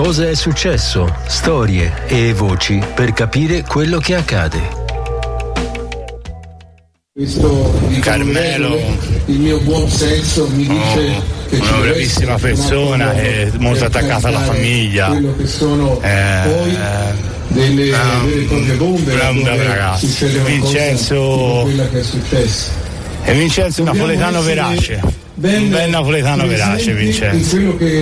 Cosa è successo? Storie e voci per capire quello che accade. Questo Carmelo, il mio buon senso mi dice che una bravissima persona, è molto attaccata alla famiglia, quello che sono poi delle proprie bombe, un bravo ragazzo. Vincenzo, quella che è successa. E Vincenzo è un napoletano verace, un bel napoletano verace Vincenzo.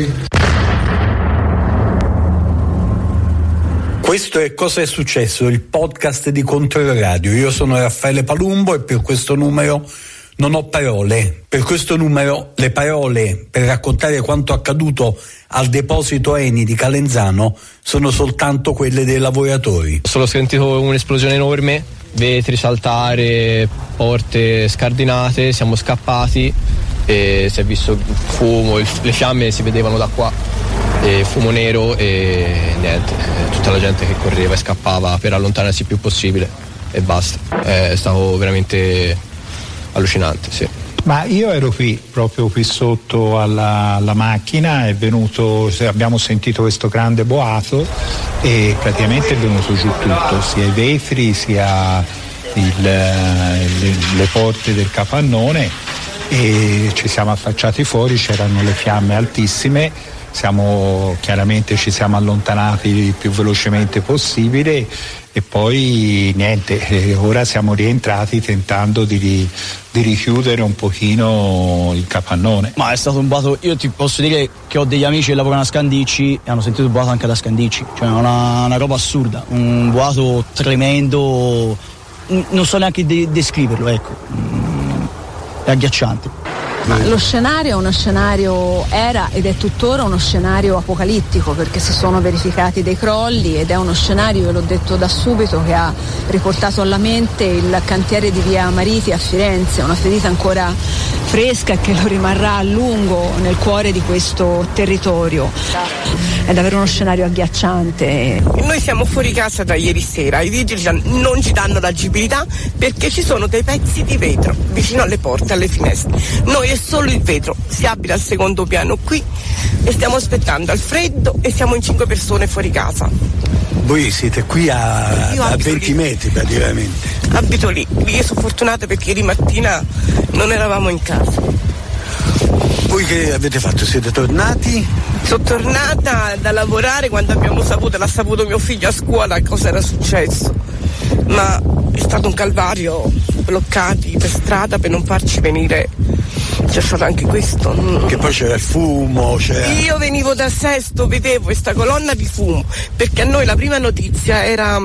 Questo è Cosa è successo, il podcast di Controradio. Io sono Raffaele Palumbo e per questo numero non ho parole. Per questo numero le parole per raccontare quanto accaduto al deposito Eni di Calenzano sono soltanto quelle dei lavoratori. Ho solo sentito un'esplosione enorme, vetri saltare, porte scardinate, siamo scappati e si è visto fumo, le fiamme si vedevano da qua. E fumo nero e niente, tutta la gente che correva e scappava per allontanarsi il più possibile e basta. È stato veramente allucinante, sì. Ma io ero proprio qui sotto alla macchina, è venuto, abbiamo sentito questo grande boato e praticamente è venuto giù tutto, sia i vetri sia le porte del capannone, e ci siamo affacciati fuori, c'erano le fiamme altissime. Ci siamo allontanati il più velocemente possibile e poi niente, ora siamo rientrati tentando di richiudere un pochino il capannone. Ma è stato un boato, io ti posso dire che ho degli amici che lavorano a Scandicci e hanno sentito il boato anche da Scandicci, cioè una roba assurda, un boato tremendo, non so neanche descriverlo, ecco, è agghiacciante. Ma lo scenario è uno scenario, era ed è tuttora uno scenario apocalittico, perché si sono verificati dei crolli ed è uno scenario, ve l'ho detto da subito, che ha riportato alla mente il cantiere di via Mariti a Firenze, una ferita ancora fresca e che lo rimarrà a lungo nel cuore di questo territorio. È davvero uno scenario agghiacciante. Noi siamo fuori casa da ieri sera, i vigili non ci danno l'agibilità perché ci sono dei pezzi di vetro vicino alle porte, alle finestre. Noi è solo il vetro, si abita al secondo piano qui e stiamo aspettando al freddo e siamo in 5 persone fuori casa. Voi siete qui a 20 metri praticamente. Abito lì, io sono fortunata perché ieri mattina non eravamo in casa. Voi che avete fatto? Siete tornati? Sono tornata da lavorare quando l'ha saputo mio figlio a scuola cosa era successo, ma è stato un calvario, bloccati per strada per non farci venire. C'è stato anche questo. Che poi c'era il fumo, Io venivo da Sesto, vedevo questa colonna di fumo, perché a noi la prima notizia era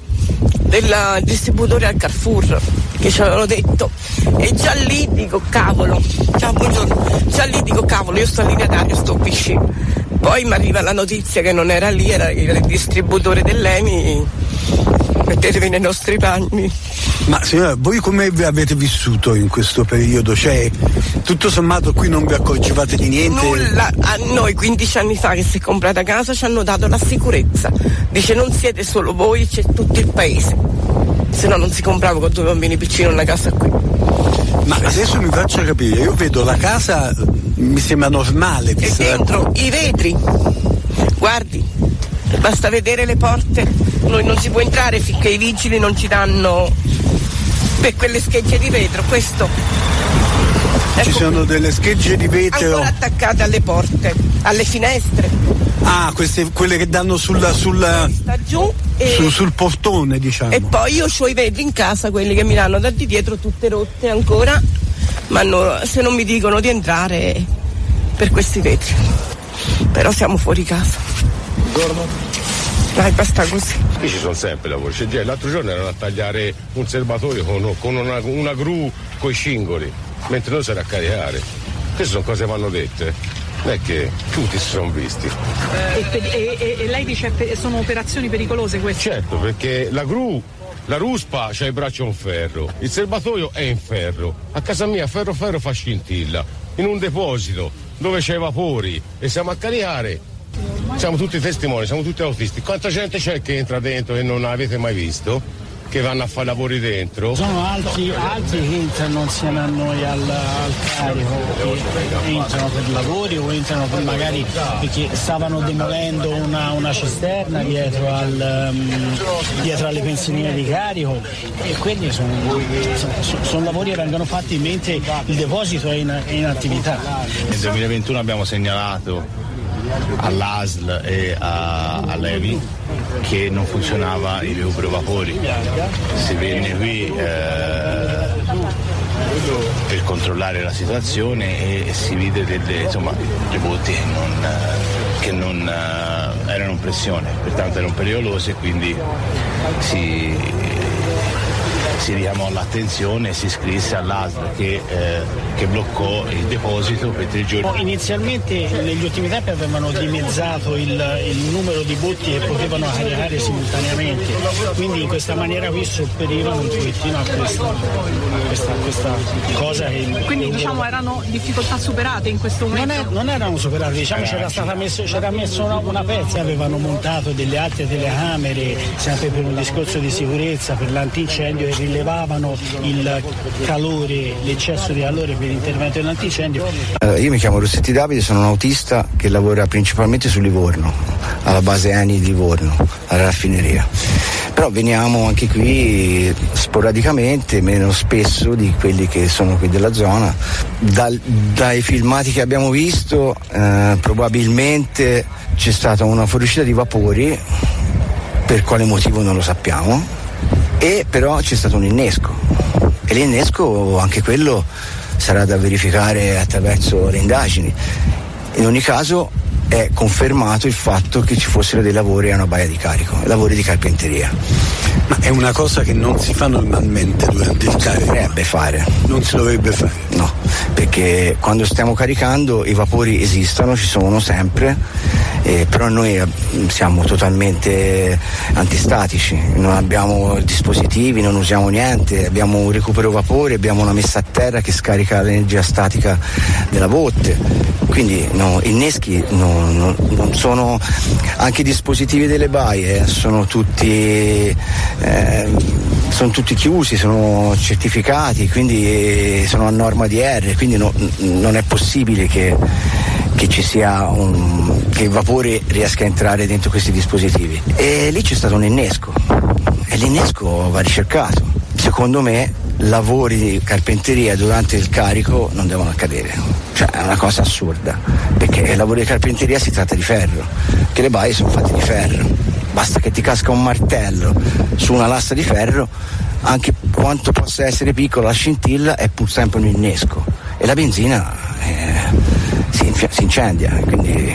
del distributore al Carrefour, che ci avevano detto, e già lì dico cavolo, ciao buongiorno, già lì dico cavolo, io sto allineatario, sto vicino. Poi mi arriva la notizia che non era lì, era il distributore dell'EMI. Mettetevi nei nostri panni. Ma signora, voi come avete vissuto in questo periodo? Cioè, tutto sommato qui non vi accorgevate di niente? Nulla, a noi 15 anni fa che si è comprata casa ci hanno dato la sicurezza. Dice non siete solo voi, c'è tutto il paese. Se no non si comprava con 2 bambini piccini una casa qui. Ma adesso mi faccia capire, io vedo la casa, mi sembra normale. E dentro i vetri, guardi, basta vedere le porte, noi non si può entrare finché i vigili non ci danno per quelle schegge di vetro, questo. Ci sono delle schegge di vetro ancora attaccate alle porte, alle finestre. Ah, quelle che danno sul portone, diciamo. E poi io ho i vetri in casa, quelli che mi danno da di dietro, tutte rotte ancora, ma se non mi dicono di entrare per questi vetri. Però siamo fuori casa. Buongiorno. Dai, basta così. Qui ci sono sempre lavori. L'altro giorno erano a tagliare un serbatoio con una gru coi cingoli, mentre noi siamo a caricare. Queste sono cose che vanno dette. Non è che tutti si sono visti. E lei dice sono operazioni pericolose queste? Certo, perché la ruspa c'ha il braccio in ferro, il serbatoio è in ferro. A casa mia ferro fa scintilla. In un deposito dove c'è i vapori e siamo a caricare. Siamo tutti testimoni, siamo tutti autisti. Quanta gente c'è che entra dentro e non avete mai visto? che vanno a fare lavori dentro. Sono altri che entrano insieme a noi al carico, che entrano per lavori o entrano per magari perché stavano demolendo una cisterna dietro alle pensioline di carico, e quelli sono lavori che vengono fatti mentre il deposito è in attività. Nel 2021 abbiamo segnalato all'ASL e all'EVI che non funzionava il recupero vapori. Si venne qui per controllare la situazione e si vide dei botti che non erano in pressione, pertanto erano pericolose, e quindi si richiamò l'attenzione e si iscrisse all'ASL che bloccò il deposito per 3 giorni. Inizialmente negli ultimi tempi avevano dimezzato il numero di botti che potevano caricare simultaneamente, quindi in questa maniera qui sopperivano un pochettino a questa cosa che... Quindi diciamo erano difficoltà superate in questo momento? Non erano superate, diciamo c'era messo una pezza, avevano montato delle alte telecamere sempre per un discorso di sicurezza, per l'antincendio, e rilevavano il calore, l'eccesso di calore per l'intervento dell'antincendio. Io mi chiamo Rossetti Davide, sono un autista che lavora principalmente su Livorno, alla base ENI di Livorno, alla raffineria. Però veniamo anche qui sporadicamente, meno spesso di quelli che sono qui della zona. Dai filmati che abbiamo visto probabilmente c'è stata una fuoriuscita di vapori, per quale motivo non lo sappiamo, e però c'è stato un innesco, e l'innesco anche quello sarà da verificare attraverso le indagini. In ogni caso è confermato il fatto che ci fossero dei lavori a una baia di carico, lavori di carpenteria. Ma è una cosa che non si fa normalmente durante il carico? Dovrebbe fare. Non si dovrebbe fare? No, perché quando stiamo caricando i vapori esistono, ci sono sempre, però noi siamo totalmente antistatici, non abbiamo dispositivi, non usiamo niente, abbiamo un recupero vapore, abbiamo una messa a terra che scarica l'energia statica della botte, quindi no, inneschi non sono, anche i dispositivi delle baie sono tutti chiusi, sono certificati, quindi sono a norma DR, quindi non è possibile che ci sia che il vapore riesca a entrare dentro questi dispositivi. E lì c'è stato un innesco, e l'innesco va ricercato. Secondo me lavori di carpenteria durante il carico non devono accadere, cioè è una cosa assurda, perché lavori di carpenteria si tratta di ferro, che le baie sono fatte di ferro, basta che ti casca un martello su una lassa di ferro, anche quanto possa essere piccola la scintilla è pur sempre un innesco, e la benzina si incendia, quindi...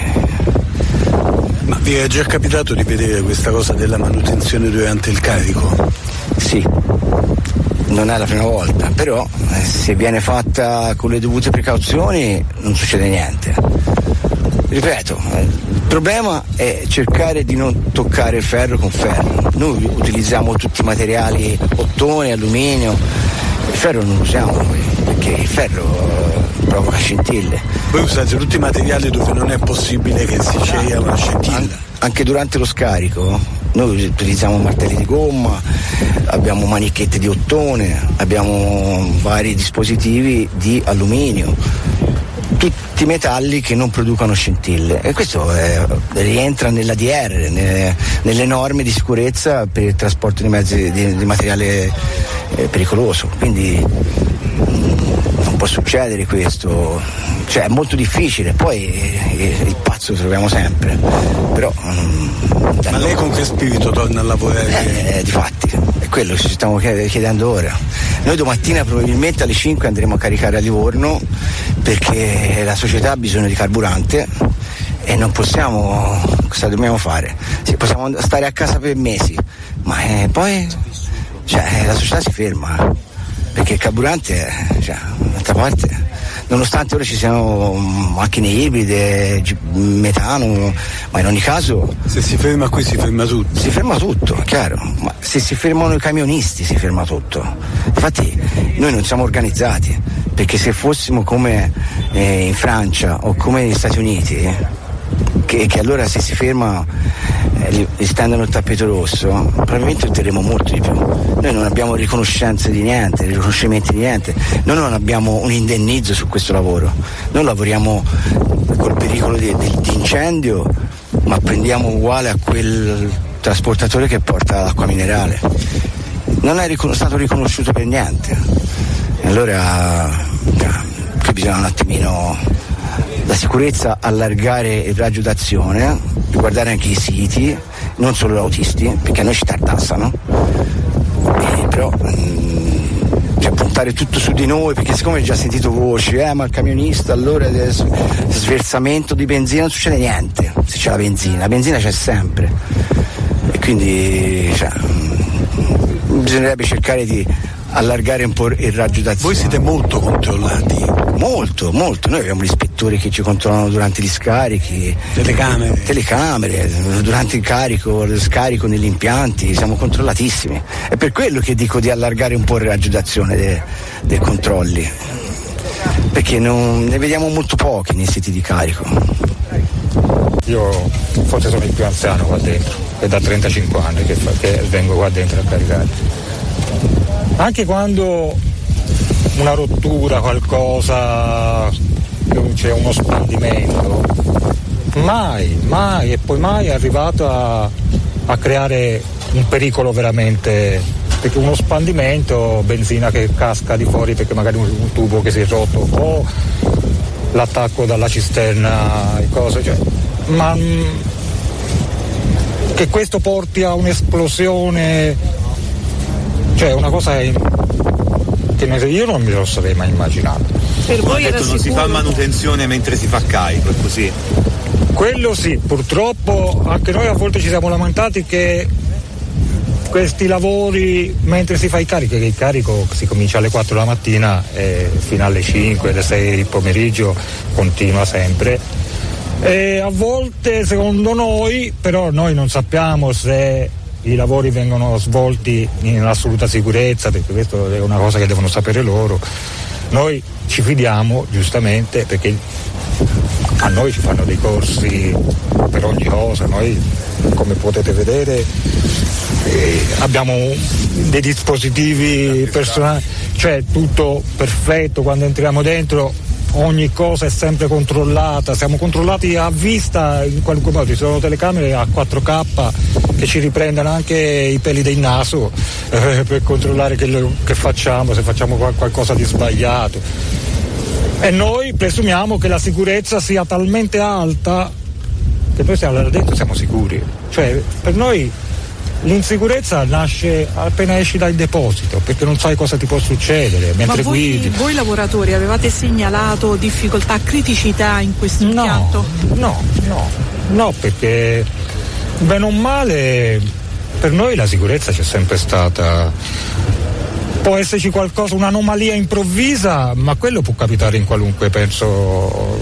Ma vi è già capitato di vedere questa cosa della manutenzione durante il carico? Sì, non è la prima volta, però se viene fatta con le dovute precauzioni non succede niente. Ripeto, il problema è cercare di non toccare il ferro con ferro. Noi utilizziamo tutti i materiali, ottone, alluminio, il ferro non lo usiamo noi, perché il ferro provoca scintille. Voi usate tutti i materiali dove non è possibile che si crea una scintilla? Anche durante lo scarico noi utilizziamo martelli di gomma, abbiamo manichette di ottone, abbiamo vari dispositivi di alluminio, tutti metalli che non producono scintille, e questo rientra nell'ADR, nelle norme di sicurezza per il trasporto di mezzi di materiale pericoloso, quindi non può succedere questo, cioè è molto difficile, poi il pazzo lo troviamo sempre, però ma lei con che spirito torna a lavorare? Difatti è quello che ci stiamo chiedendo ora. Noi domattina probabilmente alle 5 andremo a caricare a Livorno, perché la società ha bisogno di carburante e non possiamo, cosa dobbiamo fare? Sì, possiamo stare a casa per mesi, ma poi la società si ferma, perché il carburante d'altra parte, nonostante ora ci siano macchine ibride, metano, ma in ogni caso se si ferma qui si ferma tutto. Si ferma tutto, chiaro, ma se si fermano i camionisti si ferma tutto. Infatti noi non siamo organizzati, perché se fossimo come in Francia o come negli Stati Uniti, che allora se si ferma li stendono il tappeto rosso, probabilmente otterremo molto di più. Noi non abbiamo riconoscenze di niente, riconoscimenti di niente, noi non abbiamo un indennizzo su questo lavoro, noi lavoriamo col pericolo di incendio, ma prendiamo uguale a quel trasportatore che porta l'acqua minerale. Non è stato riconosciuto per niente. E allora qui bisogna un attimino la sicurezza, allargare il raggio d'azione, riguardare anche i siti, non solo gli autisti, perché a noi ci tartassano, però puntare tutto su di noi, perché siccome ho già sentito voci, ma il camionista allora sversamento di benzina, non succede niente se c'è la benzina c'è sempre, e quindi bisognerebbe cercare di allargare un po' il raggio d'azione. Voi siete molto controllati? Molto, noi abbiamo gli ispettori che ci controllano durante gli scarichi, telecamere, durante lo scarico negli impianti, siamo controllatissimi. È per quello che dico di allargare un po' il raggio d'azione dei controlli, perché ne vediamo molto pochi nei siti di carico. Io forse sono il più anziano qua dentro, è da 35 anni che vengo qua dentro a caricare. Anche quando una rottura, qualcosa, c'è uno spandimento, mai e poi mai è arrivato a creare un pericolo veramente, perché uno spandimento, benzina che casca di fuori perché magari un tubo che si è rotto, o l'attacco dalla cisterna e cose, ma che questo porti a un'esplosione, una cosa che io non me lo sarei mai immaginato. Per voi era non si fa manutenzione mentre si fa carico, è così? Quello sì, purtroppo anche noi a volte ci siamo lamentati che questi lavori mentre si fa il carico, che il carico si comincia alle 4 la mattina e fino alle 5, alle 6 il pomeriggio continua sempre, e a volte secondo noi, però noi non sappiamo se i lavori vengono svolti in assoluta sicurezza, perché questa è una cosa che devono sapere loro. Noi ci fidiamo giustamente perché a noi ci fanno dei corsi per ogni cosa, noi come potete vedere abbiamo dei dispositivi personali, tutto perfetto, quando entriamo dentro ogni cosa è sempre controllata, siamo controllati a vista in qualunque modo, ci sono telecamere a 4K che ci riprendono anche i peli del naso per controllare che facciamo, se facciamo qualcosa di sbagliato, e noi presumiamo che la sicurezza sia talmente alta che noi siamo là dentro, siamo sicuri, per noi l'insicurezza nasce appena esci dal deposito, perché non sai cosa ti può succedere mentre guidi. Voi lavoratori avevate segnalato difficoltà, criticità in questo impianto? No, perché bene o male per noi la sicurezza c'è sempre stata. Può esserci qualcosa, un'anomalia improvvisa, ma quello può capitare in qualunque, penso.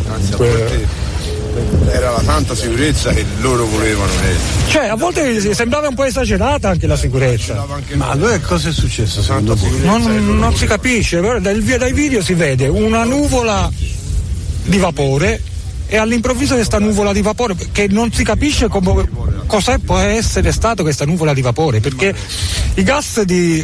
Era la tanta sicurezza che loro volevano. A volte sembrava un po' esagerata anche la sicurezza. Ma allora cosa è successo secondo voi? Non si capisce, dai video si vede una nuvola di vapore e all'improvviso questa nuvola di vapore che non si capisce cosa può essere stato questa nuvola di vapore, perché i gas dei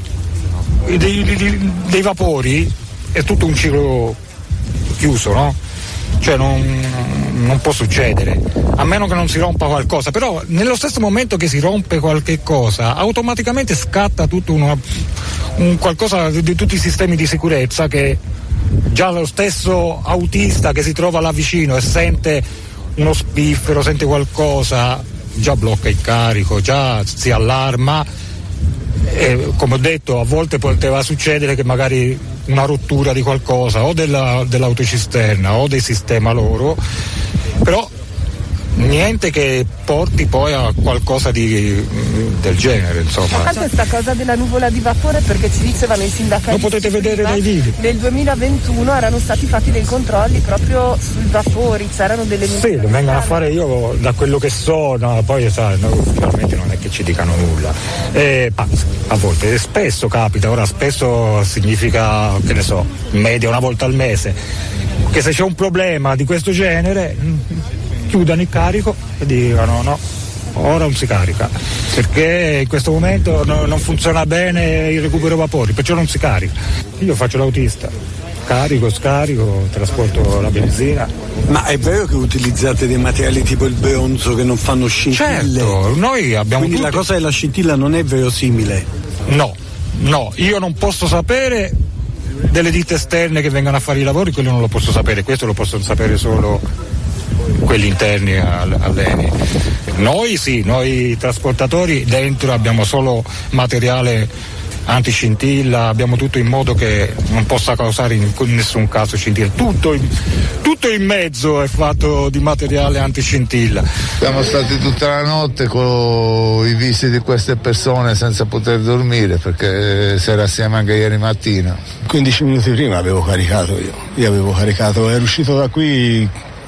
vapori è tutto un ciclo chiuso, no? Non può succedere, a meno che non si rompa qualcosa, però nello stesso momento che si rompe qualche cosa automaticamente scatta tutto un qualcosa di tutti i sistemi di sicurezza, che già lo stesso autista che si trova là vicino e sente uno spiffero, sente qualcosa, già blocca il carico, già si allarma, e come ho detto a volte poteva succedere che magari una rottura di qualcosa o dell'autocisterna o del sistema loro, però niente che porti poi a qualcosa del genere, insomma. Ma questa cosa della nuvola di vapore, perché ci dicevano i sindacati, lo potete vedere dai video, nel 2021 erano stati fatti dei controlli proprio sui vapori, c'erano delle sì, lo vengono a fare, io da quello che so, poi ufficialmente non è che ci dicano nulla, a volte spesso capita, ora spesso significa, che ne so, in media una volta al mese, che se c'è un problema di questo genere chiudano il carico e dicano no, ora non si carica, perché in questo momento non funziona bene il recupero vapori, perciò non si carica. Io faccio l'autista, carico, scarico, trasporto la benzina. Ma è vero che utilizzate dei materiali tipo il bronzo che non fanno scintille? Certo, noi abbiamo. Quindi la cosa della scintilla non è verosimile? No, io non posso sapere delle ditte esterne che vengono a fare i lavori, quello non lo posso sapere, questo lo possono sapere solo quelli interni all'ENI. Noi trasportatori dentro abbiamo solo materiale antiscintilla, abbiamo tutto in modo che non possa causare in nessun caso scintilla. Tutto in mezzo è fatto di materiale antiscintilla. Siamo stati tutta la notte con i visti di queste persone senza poter dormire, perché si era assieme anche ieri mattina. 15 minuti prima avevo caricato io ero uscito da qui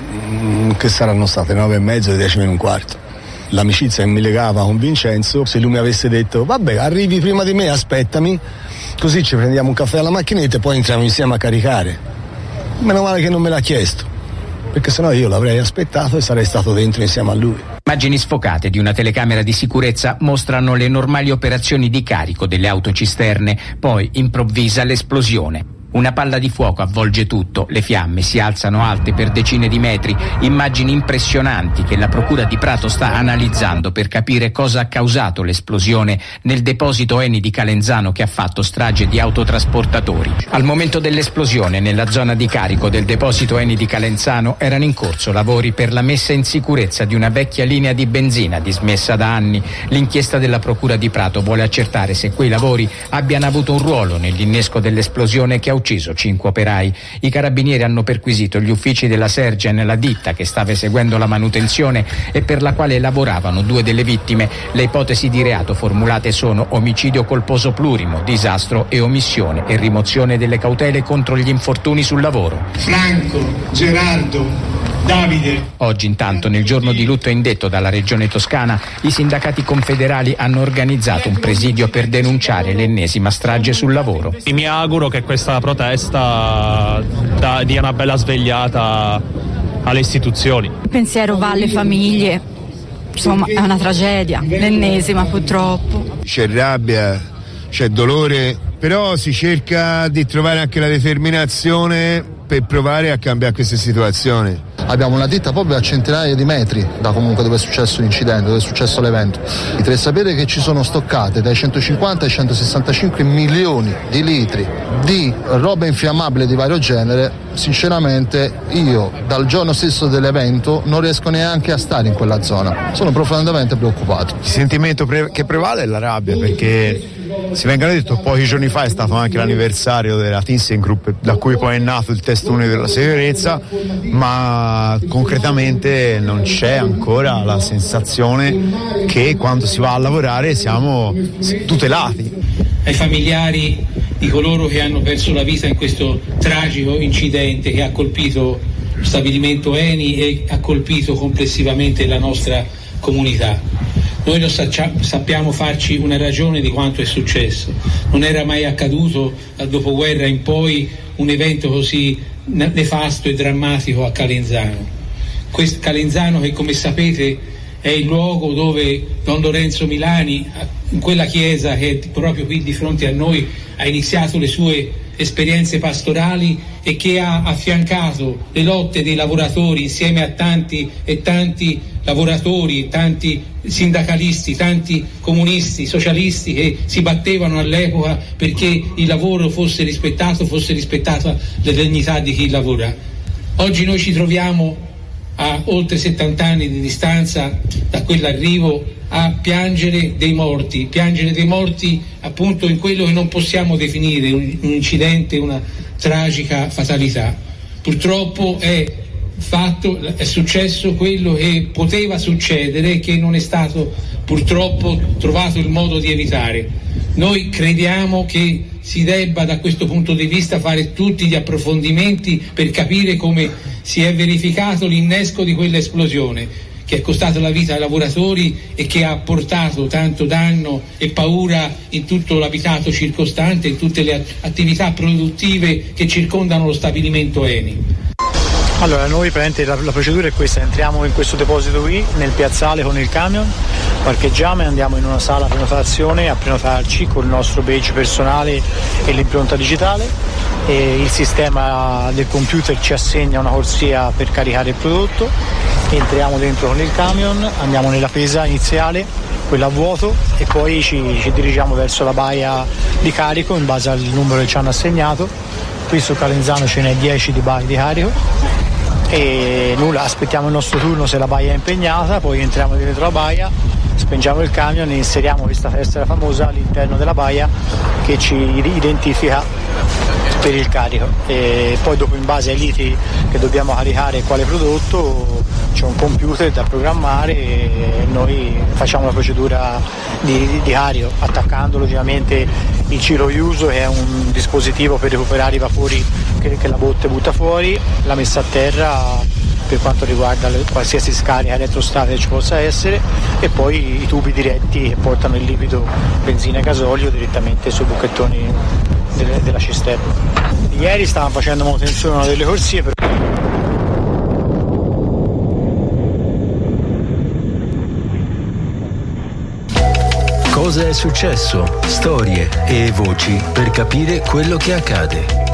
che saranno state 9:30, 10 meno un quarto. L'amicizia che mi legava con Vincenzo, se lui mi avesse detto vabbè arrivi prima di me, aspettami, così ci prendiamo un caffè alla macchinetta e poi entriamo insieme a caricare. Meno male che non me l'ha chiesto, perché sennò io l'avrei aspettato e sarei stato dentro insieme a lui. Immagini sfocate di una telecamera di sicurezza mostrano le normali operazioni di carico delle autocisterne, poi improvvisa l'esplosione. Una palla di fuoco avvolge tutto, le fiamme si alzano alte per decine di metri, immagini impressionanti che la Procura di Prato sta analizzando per capire cosa ha causato l'esplosione nel deposito ENI di Calenzano che ha fatto strage di autotrasportatori. Al momento dell'esplosione, nella zona di carico del deposito ENI di Calenzano erano in corso lavori per la messa in sicurezza di una vecchia linea di benzina dismessa da anni. L'inchiesta della Procura di Prato vuole accertare se quei lavori abbiano avuto un ruolo nell'innesco dell'esplosione che ha ucciso 5 operai. I carabinieri hanno perquisito gli uffici della Sergen, la ditta che stava eseguendo la manutenzione e per la quale lavoravano 2 delle vittime. Le ipotesi di reato formulate sono omicidio colposo plurimo, disastro e omissione e rimozione delle cautele contro gli infortuni sul lavoro. Franco, Gerardo, Davide. Oggi intanto, nel giorno di lutto indetto dalla Regione Toscana, i sindacati confederali hanno organizzato un presidio per denunciare l'ennesima strage sul lavoro. E mi auguro che questa protesta dia una bella svegliata alle istituzioni. Il pensiero va alle famiglie, insomma è una tragedia, l'ennesima purtroppo. C'è rabbia, c'è dolore, però si cerca di trovare anche la determinazione per provare a cambiare queste situazioni. Abbiamo una ditta proprio a centinaia di metri da comunque dove è successo l'incidente, dove è successo l'evento. Deve sapere che ci sono stoccate dai 150 ai 165 milioni di litri di roba infiammabile di vario genere. Sinceramente io dal giorno stesso dell'evento non riesco neanche a stare in quella zona, sono profondamente preoccupato. Il sentimento che prevale è la rabbia, perché si vengono detto pochi giorni fa è stato anche l'anniversario della ThyssenKrupp, da cui poi è nato il testo unico della sicurezza, ma concretamente non c'è ancora la sensazione che quando si va a lavorare siamo tutelati. Ai familiari di coloro che hanno perso la vita in questo tragico incidente che ha colpito lo stabilimento ENI e ha colpito complessivamente la nostra comunità. Noi non sappiamo farci una ragione di quanto è successo. Non era mai accaduto dal dopoguerra in poi un evento così nefasto e drammatico a Calenzano. Calenzano che, come sapete, è il luogo dove Don Lorenzo Milani, in quella chiesa che è proprio qui di fronte a noi, ha iniziato le sue esperienze pastorali e che ha affiancato le lotte dei lavoratori insieme a tanti e tanti lavoratori, tanti sindacalisti, tanti comunisti, socialisti che si battevano all'epoca perché il lavoro fosse rispettata la dignità di chi lavora. Oggi noi ci troviamo a oltre 70 anni di distanza da quell'arrivo a piangere dei morti appunto in quello che non possiamo definire un incidente, una tragica fatalità. Purtroppo è successo quello che poteva succedere e che non è stato purtroppo trovato il modo di evitare. Noi crediamo che si debba da questo punto di vista fare tutti gli approfondimenti per capire come si è verificato l'innesco di quell'esplosione che è costato la vita ai lavoratori e che ha portato tanto danno e paura in tutto l'abitato circostante, in tutte le attività produttive che circondano lo stabilimento ENI. Allora, noi praticamente la procedura è questa: entriamo in questo deposito qui, nel piazzale con il camion, parcheggiamo e andiamo in una sala prenotazione a prenotarci con il nostro badge personale e l'impronta digitale, e il sistema del computer ci assegna una corsia per caricare il prodotto, entriamo dentro con il camion, andiamo nella pesa iniziale, quella a vuoto, e poi ci dirigiamo verso la baia di carico in base al numero che ci hanno assegnato. Qui su Calenzano ce n'è 10 di baie di carico e nulla, aspettiamo il nostro turno se la baia è impegnata, poi entriamo dentro la baia, spengiamo il camion e inseriamo questa tessera famosa all'interno della baia che ci identifica per il carico, e poi dopo, in base ai litri che dobbiamo caricare quale prodotto, c'è un computer da programmare e noi facciamo la procedura di carico, attaccando logicamente il ciclo chiuso, che è un dispositivo per recuperare i vapori che la botte butta fuori, la messa a terra per quanto riguarda qualsiasi scarica elettrostatica che ci possa essere, e poi i tubi diretti che portano il liquido benzina e gasolio direttamente sui buchettoni della cisterna. Ieri stavamo facendo manutenzione a una delle corsie Cosa è successo? Storie e voci per capire quello che accade.